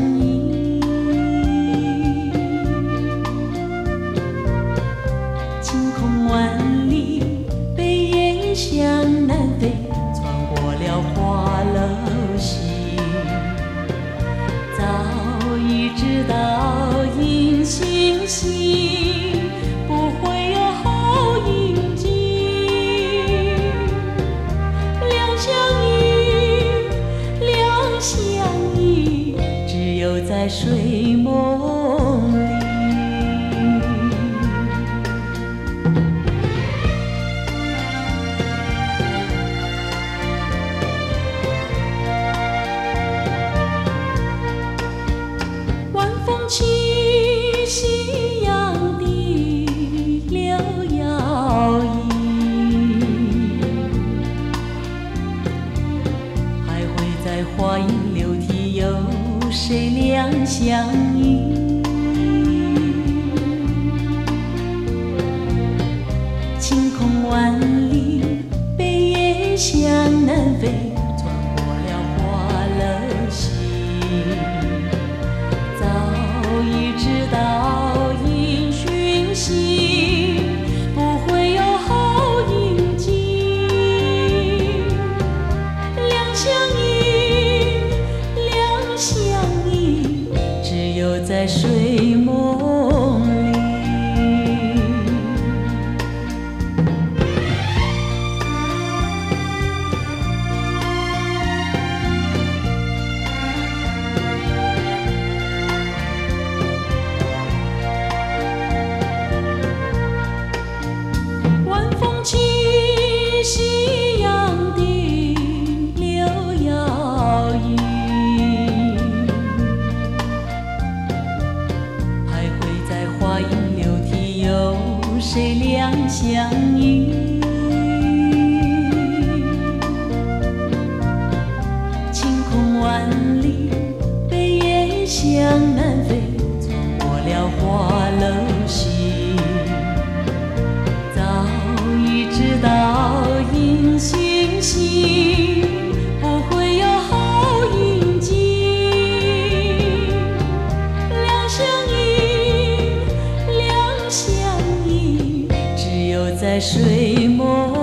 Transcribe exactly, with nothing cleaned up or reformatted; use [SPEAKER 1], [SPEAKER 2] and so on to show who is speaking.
[SPEAKER 1] 依。晴空万里，北雁向南飞，穿过了花楼溪。早已知道银星星不会有好印记。两相依，两相依，只有在睡梦里。晚风起，夕阳低，柳摇曳，还会在花影柳堤，有谁两相依？晴空万里，北雁向南飞，穿过了花楼溪。早已知道音讯息不会有好印记。两相依，两相依，只有在睡梦里。晚风起，夕阳低，柳摇曳，还会在花影柳堤，有谁两相依？晴空万里，北雁向南飞，穿过了花楼溪。早已知道银星星不会有好印记。两相依，两相依，只有在睡梦